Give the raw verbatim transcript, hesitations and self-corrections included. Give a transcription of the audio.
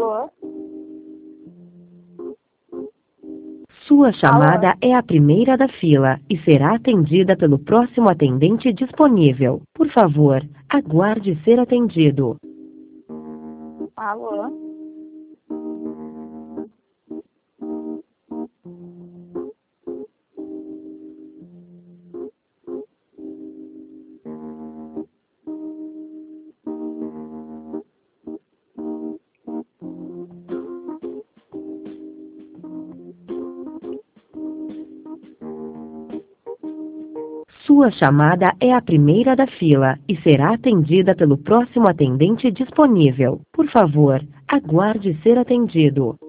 Alô? Sua chamada é a primeira da fila e será atendida pelo próximo atendente disponível. Por favor, aguarde ser atendido. Alô? Sua chamada é a primeira da fila e será atendida pelo próximo atendente disponível. Por favor, aguarde ser atendido.